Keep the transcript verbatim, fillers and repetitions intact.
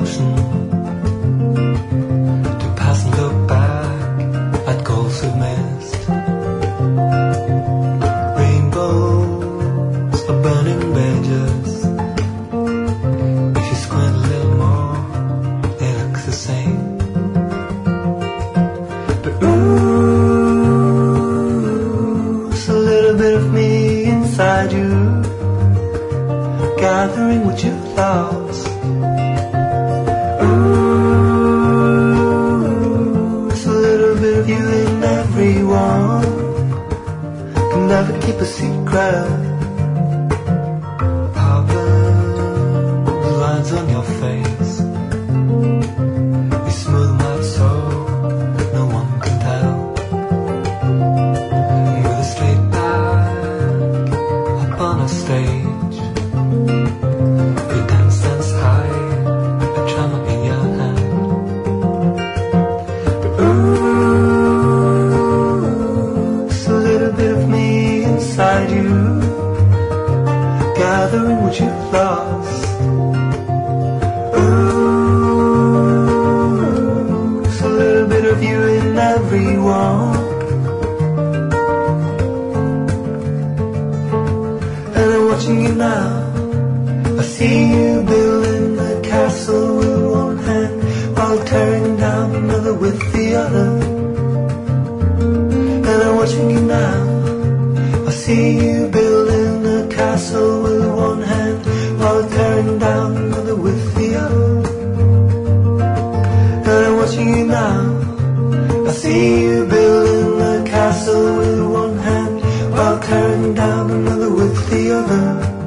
option to pass and look back at goals we've missed. Rainbows are burning bridges. If you squint a little more, they look the same. But ooh, it's a little bit of me inside you, gathering what you've lost. Ooh, it's a little bit of you in everyone. Can never keep a secret. Pardon the lines on your face. We smooth them out so no one can tell. And with a straight back up on a stage, you dance, dance high, a drum in your hand. But ooh, it's a little bit of me inside you, gathering what you've lost. Ooh, it's a little bit of you in everyone. And I'm watching you now. I see you building a castle with one hand while tearing down another with the other. And I'm watching you now. I see you building a castle with one hand while tearing down another with the other. And I'm watching you now. I see you building a castle with one hand while tearing down another with the other.